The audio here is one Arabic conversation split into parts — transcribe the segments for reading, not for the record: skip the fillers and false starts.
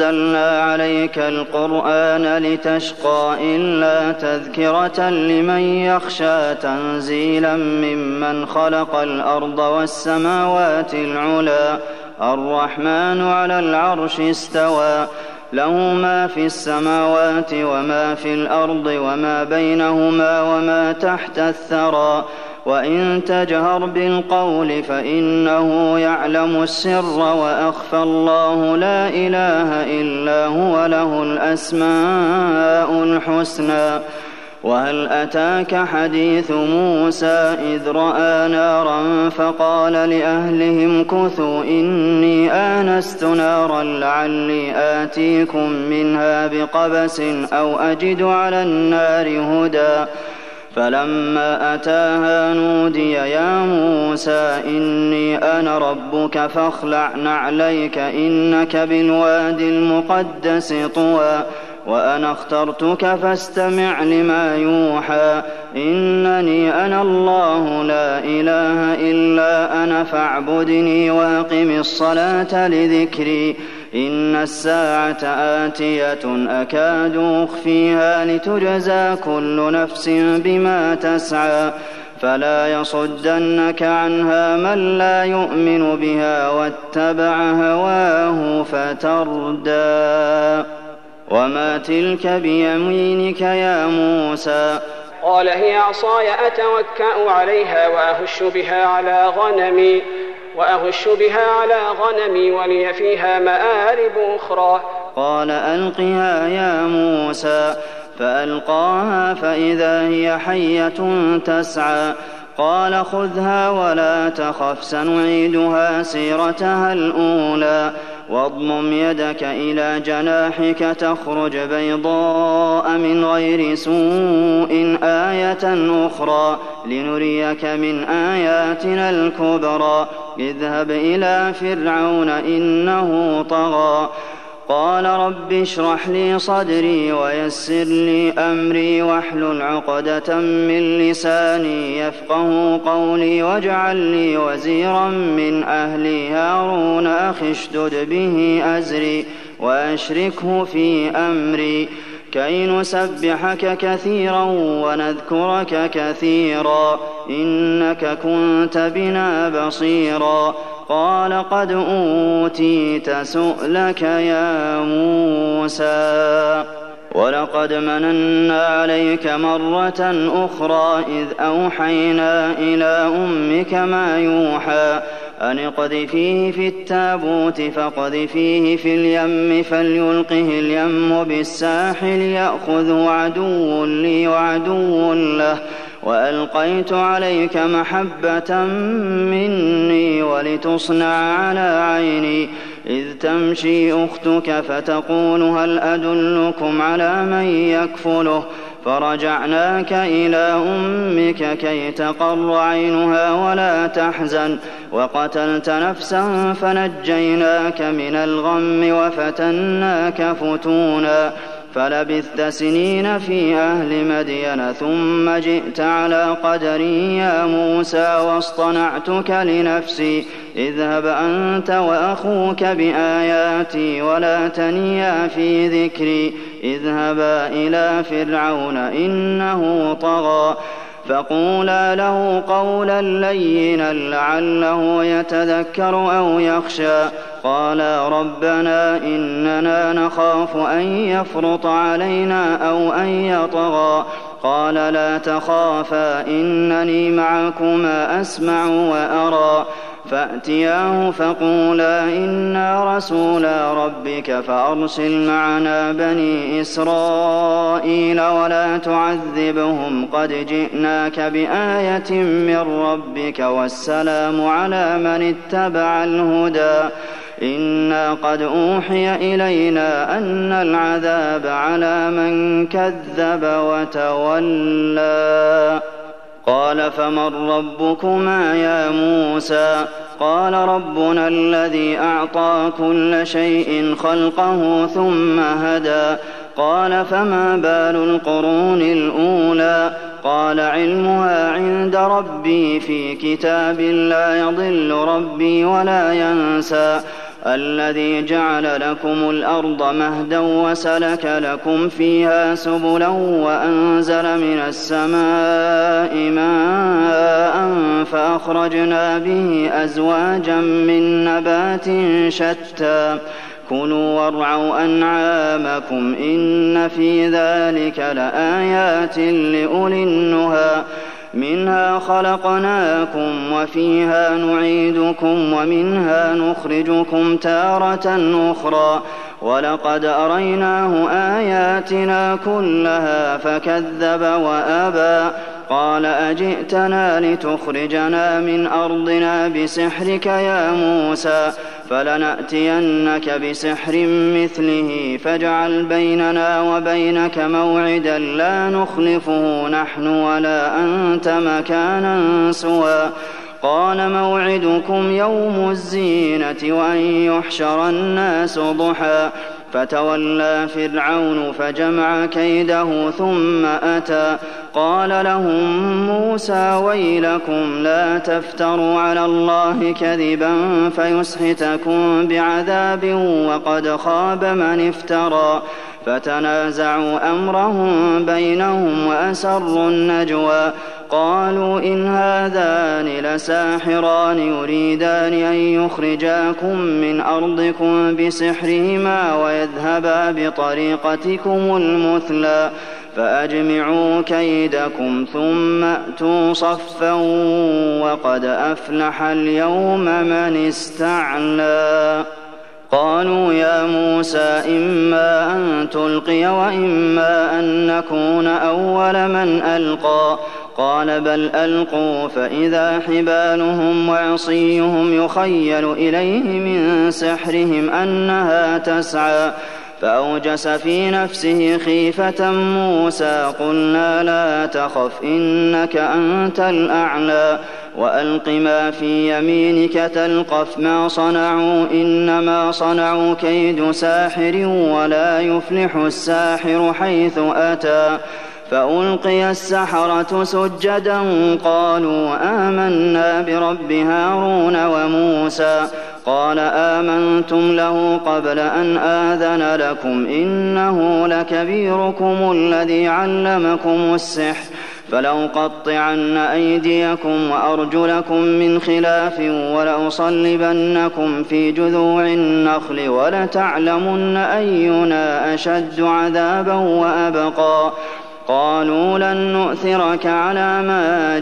نزلنا عليك القرآن لتشقى إلا تذكرة لمن يخشى تنزيلا ممن خلق الأرض والسماوات العلى الرحمن على العرش استوى له ما في السماوات وما في الأرض وما بينهما وما تحت الثرى وإن تجهر بالقول فإنه يعلم السر وأخفى الله لا إله إلا هو له الأسماء الحسنى وهل أتاك حديث موسى إذ رأى نارا فقال لأهلهم كثوا إني آنست نارا لعلي آتيكم منها بقبس أو أجد على النار هدى فلما أتاها نودي يا موسى إني أنا ربك فاخلع نعليك إنك بالوادي المقدس طوى وأنا اخترتك فاستمع لما يوحى إنني أنا الله لا إله إلا أنا فاعبدني واقم الصلاة لذكري إن الساعة آتية أكاد أخفيها لتجزى كل نفس بما تسعى فلا يصدنك عنها من لا يؤمن بها واتبع هواه فتردى وما تلك بيمينك يا موسى قال هي عصاي أتوكأ عليها وأهش بها على غنمي ولي فيها مآرب أخرى قال ألقها يا موسى فألقاها فإذا هي حية تسعى قال خذها ولا تخف سنعيدها سيرتها الأولى واضمم يدك إلى جناحك تخرج بيضاء من غير سوء آية أخرى لنريك من آياتنا الكبرى اذهب إلى فرعون إنه طغى قال رب اشرح لي صدري ويسر لي أمري واحلل عقدة من لساني يفقه قولي واجعل لي وزيرا من أهلي هارون أخي اشدد به أزري وأشركه في أمري كي نسبحك كثيرا ونذكرك كثيرا إنك كنت بنا بصيرا قال قد أوتيت سؤلك يا موسى ولقد مننا عليك مرة أخرى إذ أوحينا إلى أمك ما يوحى أن اقذفيه في التابوت فاقذفيه في اليم فليلقه اليم بالساحل يأخذه عدو لي وعدو له وألقيت عليك محبة مني ولتصنع على عيني إذ تمشي أختك فتقول هل أدلكم على من يكفله فرجعناك إلى أمك كي تقر عينها ولا تحزن وقتلت نفسا فنجيناك من الغم وفتناك فتونا فلبثت سنين في أهل مدين ثم جئت على قدري يا موسى واصطنعتك لنفسي اذهب أنت وأخوك بآياتي ولا تنيا في ذكري اذهبا إلى فرعون إنه طغى فقولا له قولا لينا لعله يتذكر أو يخشى قالا ربنا إننا نخاف أن يفرط علينا أو أن يطغى قال لا تخافا إنني معكما أسمع وأرى فأتياه فقولا إنا رسولا ربك فأرسل معنا بني إسرائيل ولا تعذبهم قد جئناك بآية من ربك والسلام على من اتبع الهدى إنا قد أوحي إلينا أن العذاب على من كذب وتولى قال فمن ربكما يا موسى قال ربنا الذي أعطى كل شيء خلقه ثم هدى قال فما بال القرون الأولى قال علمها عند ربي في كتاب لا يضل ربي ولا ينسى الذي جعل لكم الأرض مهدا وسلك لكم فيها سبلا وأنزل من السماء ماء فأخرجنا به أزواجا من نبات شتى كلوا وارعوا أنعامكم إن في ذلك لآيات لأولي النهى منها خلقناكم وفيها نعيدكم ومنها نخرجكم تارة أخرى ولقد أريناه آياتنا كلها فكذب وأبى قال أجئتنا لتخرجنا من أرضنا بسحرك يا موسى فلنأتينك بسحر مثله فاجعل بيننا وبينك موعدا لا نخلفه نحن ولا أنت مكانا سوى قال موعدكم يوم الزينة وأن يحشر الناس ضحى فتولى فرعون فجمع كيده ثم أتى قال لهم موسى ويلكم لا تفتروا على الله كذبا فيسحتكم بعذاب وقد خاب من افترى فتنازعوا أمرهم بينهم وأسروا النجوى قالوا إن هذان لساحران يريدان أن يخرجاكم من أرضكم بسحرهما ويذهبا بطريقتكم المثلى فأجمعوا كيدكم ثم أتوا صفا وقد أفلح اليوم من استعلى قالوا يا موسى إما أن تلقي وإما أن نكون أول من ألقى قال بل ألقوا فإذا حبالهم وعصيهم يخيل إليه من سحرهم أنها تسعى فأوجس في نفسه خيفة موسى قلنا لا تخف إنك أنت الأعلى وألق ما في يمينك تلقف ما صنعوا إنما صنعوا كيد ساحر ولا يفلح الساحر حيث أتى فألقي السحرة سجدا قالوا آمنا برب هارون وموسى قال آمنتم له قبل أن آذن لكم إنه لكبيركم الذي علمكم السحر فلأقطعن أيديكم وأرجلكم من خلاف ولأصلبنكم في جذوع النخل ولتعلمن أينا أشد عذابا وأبقى قالوا لن نؤثرك على ما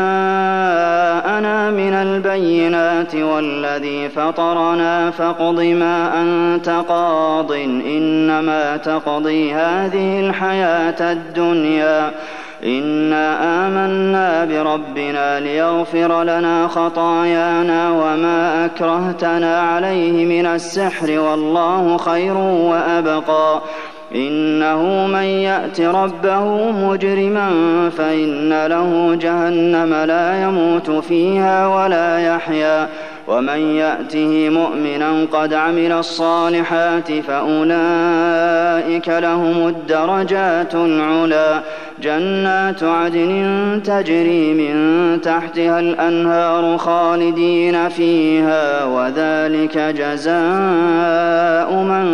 جاءنا من البينات والذي فطرنا فاقض ما أنت قاض إنما تقضي هذه الحياة الدنيا إنا آمنا بربنا ليغفر لنا خطايانا وما أكرهتنا عليه من السحر والله خير وأبقى إنه من يأت ربه مجرما فإن له جهنم لا يموت فيها ولا يحيا ومن يأته مؤمنا قد عمل الصالحات فأولئك لهم الدرجات العلى جنات عدن تجري من تحتها الأنهار خالدين فيها وذلك جزاء من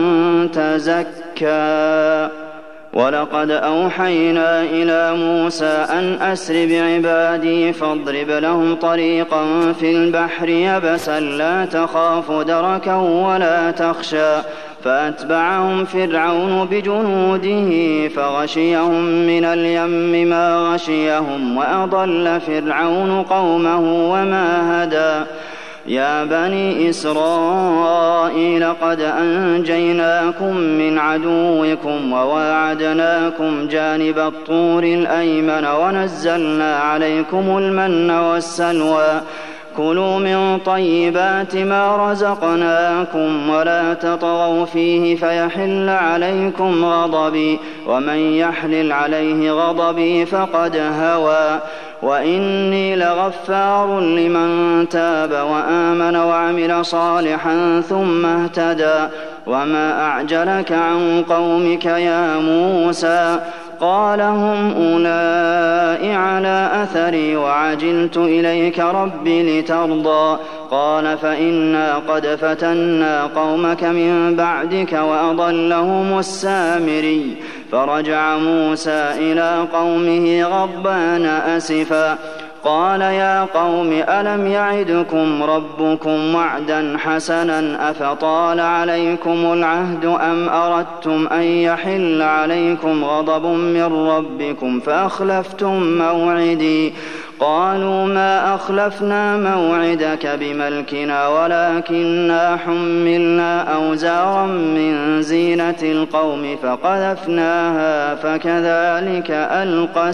تزكى ولقد أوحينا إلى موسى أن أسر بعبادي فاضرب لهم طريقا في البحر يبسا لا تخاف دركا ولا تخشى فأتبعهم فرعون بجنوده فغشيهم من اليم ما غشيهم وأضل فرعون قومه وما هدى يا بني إسرائيل قد أنجيناكم من عدوكم وواعدناكم جانب الطور الأيمن ونزلنا عليكم المن والسلوى كلوا من طيبات ما رزقناكم ولا تطغوا فيه فيحل عليكم غضبي ومن يحلل عليه غضبي فقد هوى وإني لغفار لمن تاب وآمن وعمل صالحا ثم اهتدى وما أعجلك عن قومك يا موسى قال هم أولئك على أثري وعجلت إليك رب لترضى قال فإنا قد فتنا قومك من بعدك وأضلهم السامري فرجع موسى إلى قومه غضبان أسفا قال يا قوم ألم يعدكم ربكم وعدا حسنا أفطال عليكم العهد أم أردتم أن يحل عليكم غضب من ربكم فأخلفتم موعدي قالوا ما أخلفنا موعدك بملكنا ولكننا حملنا أوزارا من زينة القوم فقذفناها فكذلك ألقى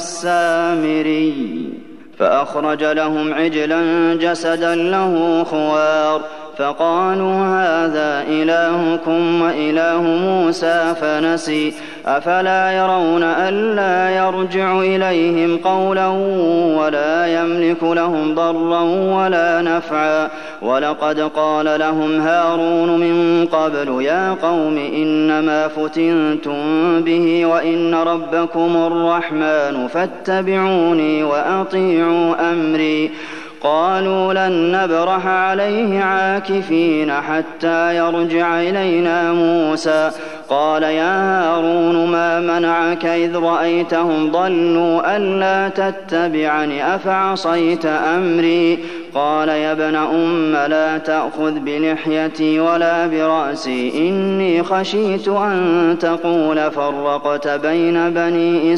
السامري فأخرج لهم عجلا جسدا له خوار فقالوا هذا إلهكم وإله موسى فنسي أفلا يرون ألا يرجع إليهم قولا ولا يملك لهم ضرا ولا نفعا ولقد قال لهم هارون من قبل يا قوم إنما فتنتم به وإن ربكم الرحمن فاتبعوني وأطيعوا أمري قالوا لن نبرح عليه عاكفين حتى يرجع إلينا موسى قال يا هارون ما منعك إذ رأيتهم ضلوا ألا تتبعني أفعصيت أمري قال يا ابن أم لا تأخذ بلحيتي ولا برأسي إني خشيت أن تقول فرقت بين بني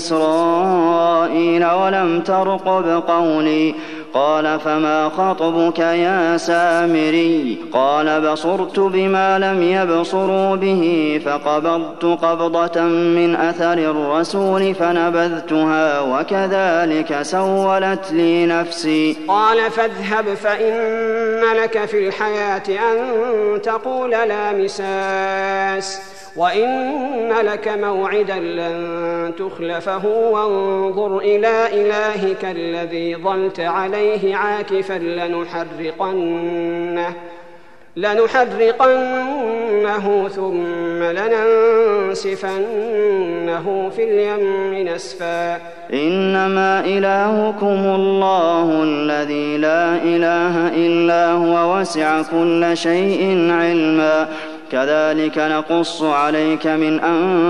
إسرائيل ولم ترقب قولي قال فما خطبك يا سامري قال بصرت بما لم يبصروا به فقبضت قبضة من أثر الرسول فنبذتها وكذلك سولت لي نفسي قال فاذهب فإن لك في الحياة أن تقول لا مساس وإن لك موعدا لن تخلفه وانظر إلى إلهك الذي ظلت عليه عاكفا لنحرقنه ثم لننسفنه في اليم نسفا إنما إلهكم الله الذي لا إله إلا هو وسع كل شيء علما كذلك نقص عليك من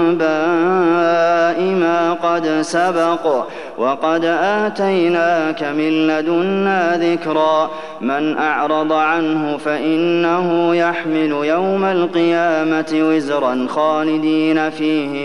أنباء ما قد سبق وقد آتيناك من لدنا ذكرا من أعرض عنه فإنه يحمل يوم القيامة وزرا خالدين فيه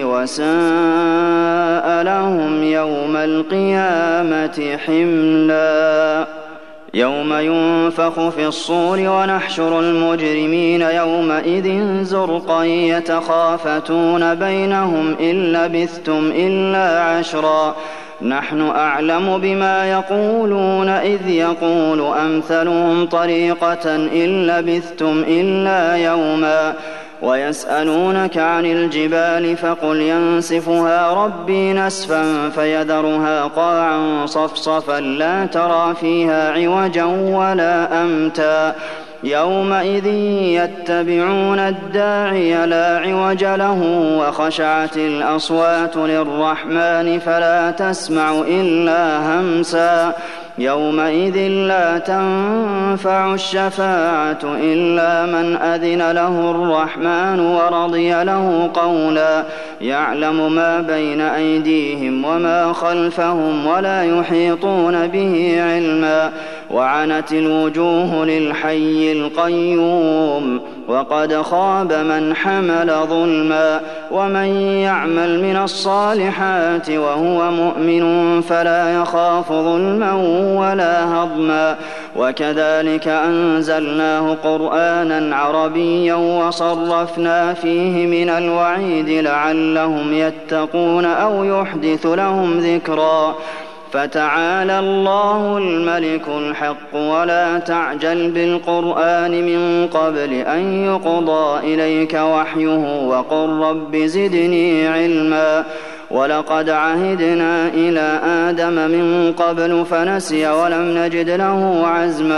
وساء لهم يوم القيامة حملا يوم ينفخ في الصور ونحشر المجرمين يومئذ زرقا يتخافتون بينهم إن لبثتم إلا عشرا نحن أعلم بما يقولون إذ يقول أمثلهم طريقة إن لبثتم إلا يوما ويسألونك عن الجبال فقل ينسفها ربي نسفا فيذرها قاعا صفصفا لا ترى فيها عوجا ولا أمتا يومئذ يتبعون الداعي لا عوج له وخشعت الأصوات للرحمن فلا تسمع إلا همسا يومئذ لا تنفع الشفاعة إلا من أذن له الرحمن ورضي له قولا يعلم ما بين أيديهم وما خلفهم ولا يحيطون به علما وعنت الوجوه للحي القيوم وقد خاب من حمل ظلما ومن يعمل من الصالحات وهو مؤمن فلا يخاف ظلما ولا هضما وكذلك أنزلناه قرآنا عربيا وصرفنا فيه من الوعيد لعلهم يتقون أو يحدث لهم ذكرا فتعالى الله الملك الحق ولا تعجل بالقرآن من قبل أن يقضى إليك وحيه وقل رب زدني علما ولقد عهدنا إلى آدم من قبل فنسي ولم نجد له عزما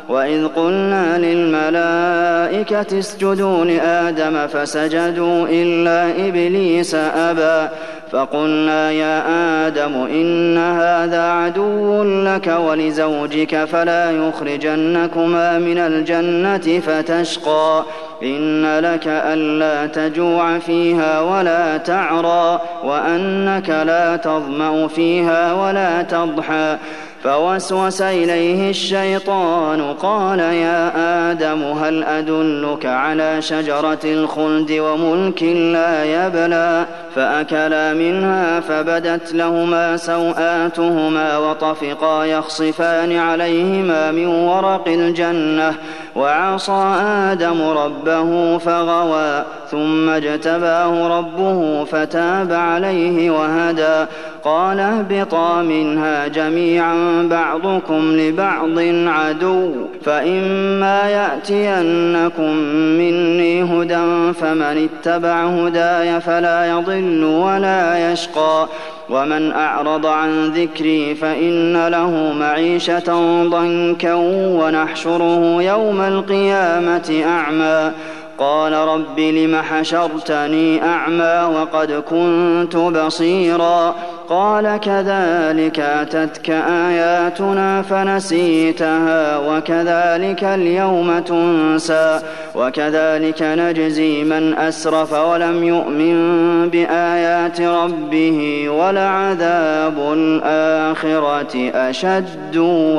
وإذ قلنا للملائكة اسجدوا لآدم فسجدوا إلا إبليس أبى فقلنا يا آدم إن هذا عدو لك ولزوجك فلا يخرجنكما من الجنة فتشقى إن لك ألا تجوع فيها ولا تعرى وأنك لا تظمأ فيها ولا تضحى فوسوس إليه الشيطان قال يا آدم هل أدلك على شجرة الخلد وملك لا يبلى فأكلا منها فبدت لهما سوآتهما وطفقا يخصفان عليهما من ورق الجنة وعصى آدم ربه فغوى ثم اجتباه ربه فتاب عليه وهدى قال اهبطا منها جميعا بعضكم لبعض عدو فإما يأتينكم مني هدى فمن اتبع هداي فلا يضل ولا يشقى ومن أعرض عن ذكري فإن له معيشة ضنكا ونحشره يوم القيامة أعمى قال رب لم حشرتني أعمى وقد كنت بصيرا قال كذلك أتتك آياتنا فنسيتها وكذلك اليوم تنسى وكذلك نجزي من أسرف ولم يؤمن بآيات ربه ولعذاب الآخرة أشد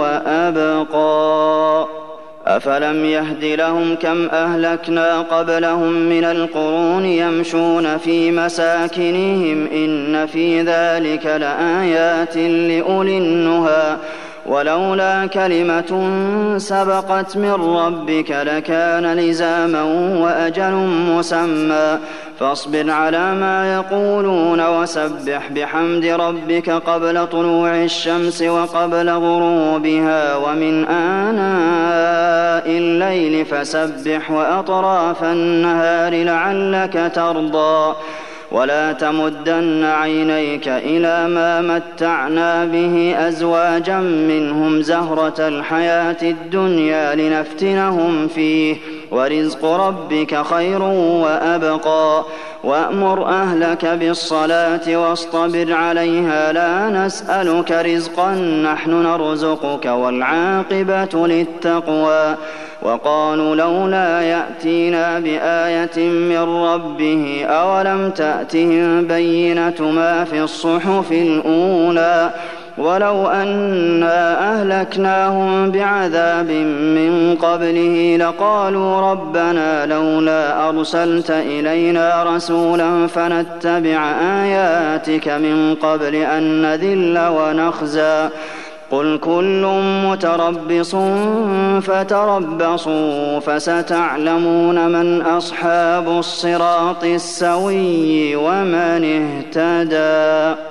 وأبقى أفلم يهد لهم كم أهلكنا قبلهم من القرون يمشون في مساكنهم إن في ذلك لآيات لأولي النهى ولولا كلمة سبقت من ربك لكان لزاما وأجل مسمى فاصبر على ما يقولون وسبح بحمد ربك قبل طلوع الشمس وقبل غروبها ومن آناء الليل فسبح وأطراف النهار لعلك ترضى ولا تمدن عينيك إلى ما متعنا به أزواجا منهم زهرة الحياة الدنيا لنفتنهم فيه ورزق ربك خير وأبقى وأمر أهلك بالصلاة واصطبر عليها لا نسألك رزقا نحن نرزقك والعاقبة للتقوى وقالوا لولا يأتينا بآية من ربه أولم تأتهم بينة ما في الصحف الأولى ولو أنا أهلكناهم بعذاب من قبله لقالوا ربنا لولا أرسلت إلينا رسولا فنتبع آياتك من قبل أن نذل ونخزى قل كل متربص فتربصوا فستعلمون من أصحاب الصراط السوي ومن اهتدى